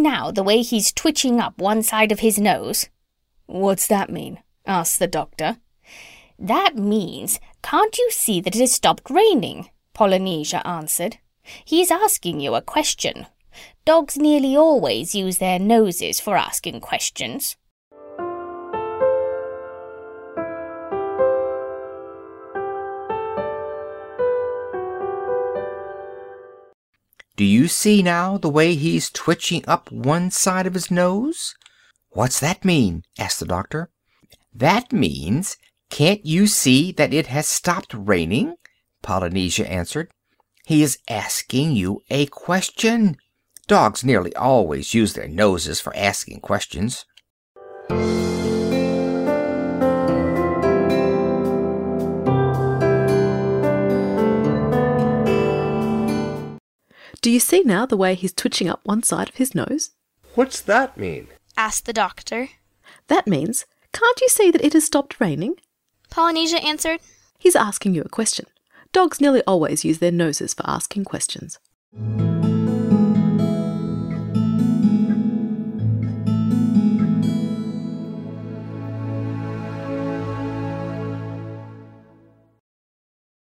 now the way he's twitching up one side of his nose?" "What's that mean?" asked the doctor. "That means, can't you see that it has stopped raining?" Polynesia answered. "He's asking you a question. Dogs nearly always use their noses for asking questions." "Do you see now the way he's twitching up one side of his nose?" "What's that mean?" asked the doctor. "That means, can't you see that it has stopped raining?" Polynesia answered. "He is asking you a question. Dogs nearly always use their noses for asking questions." "Do you see now the way he's twitching up one side of his nose?" "What's that mean?" asked the doctor. "That means, can't you see that it has stopped raining?" Polynesia answered. "He's asking you a question. Dogs nearly always use their noses for asking questions."